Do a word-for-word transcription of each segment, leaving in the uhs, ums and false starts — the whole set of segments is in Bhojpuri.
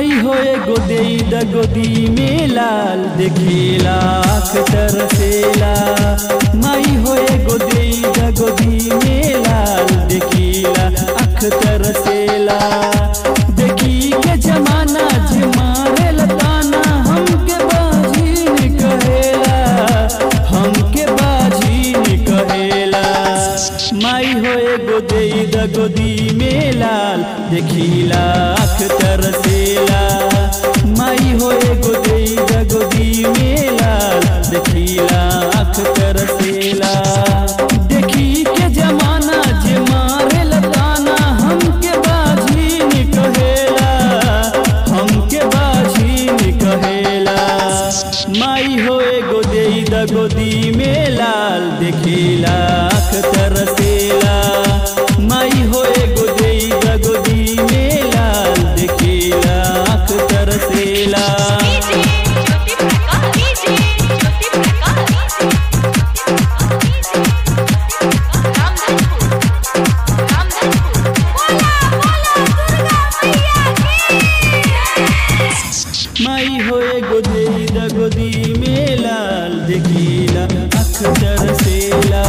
माई होए गोदे द गोदी में लाल देखिला आँख तरसेला। माई होए गोदे द गोदी में लाल देखिला आँख तरसेला। देखी के जमाना जे मारे लताना हमके बाजीन कहेला, हमके बाजीन कहेला। माई होए गोदे द गोदी में लाल देखिला आँख तरसेला। माई होए गोदे द गोदी में लाल देखिला आँख तरसेला। देखी के जमाना जे मारे लताना हमके बाजीन कहेला, हमके बाजीन कहेला। माई होए गोदे द गोदी में लाल देखिला आँख तरसेला। माई होए गोदे द गोदी में लाल देखिला आँख तरसेला। माई होए गोदे द गोदी में लाल देखिला आँख तरसेला।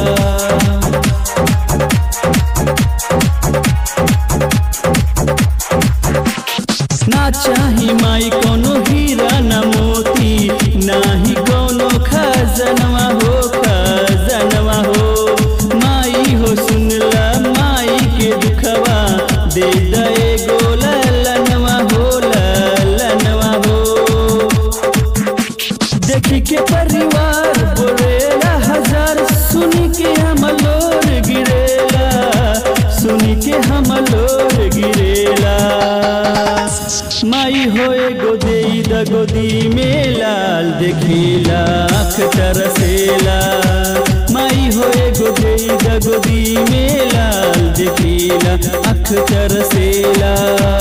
ना चाही माई कोनो हीरा न मोती, नाही कोनो खजनवा हो खजनवा हो। माई हो सुनला माई के दुखवा दे दे गो ललनवा हो ललनवा हो। देखी के परिवार बोलेला हजार, सुनी के हम लोर गिरेला, सुनी के हम लोर गिरेला। माई होए गोदे द गोदी में लाल देखिला आँख तरसेला। माई होए गोदे द गोदी में लाल देखिला आँख तरसेला।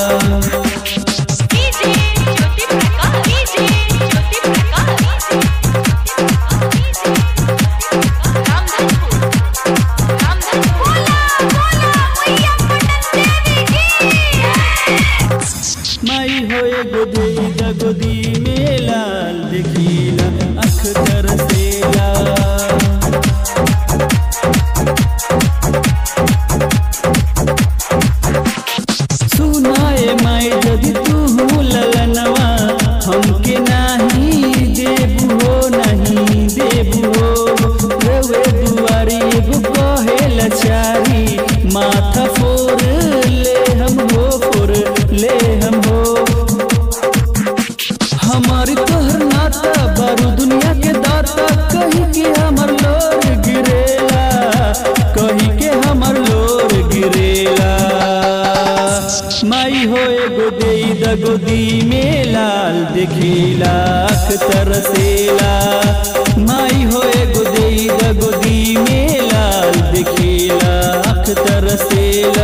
माई होए गोदे द गोदी में लाल देखिला आँख तरसेला। सुनाए माई यदि तू ललनवा हमके नाही देबू हो नहीं देबू हो। रोवे दुआरी एगो कहे लचारी, माथा फोर ले हम हो फोर ले हम हो। हमारी तोहर नाता बारू दुनिया के दाता, कही के हमर लोर गिरेला, कही के हमर लोर गिरेला। माई होए गोदे द गोदी में लाल देखिला आँख तरसेला। माई होए गोदे द गोदी में लाल देखिला आँख तरसेला।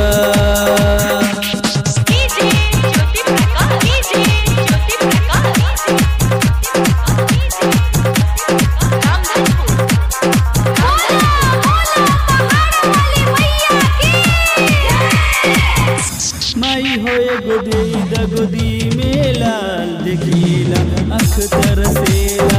माई होए गोदे द गोदी में लाल देखिला आँख तरसेला।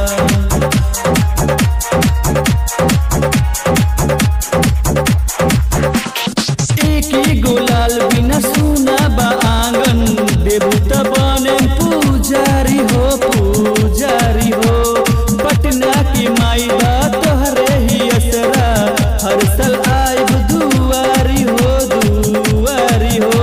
एक ही गोलाल बिना सुना बा आंगन, देबू त बने पुजारी हो पुजारी हो। पटना की माई बा तोहरे ही असरा, हर साल आइब दुआरी हो दुआरी हो।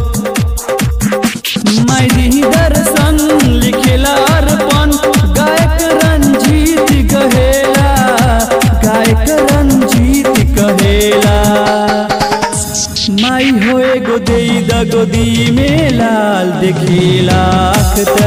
माई दी दर्शन लिखेला अर्पण, गायक रंजीत कहेला, गायक रंजीत कहेला। माई होए गोदे द गोदी में लाल देखिला आँख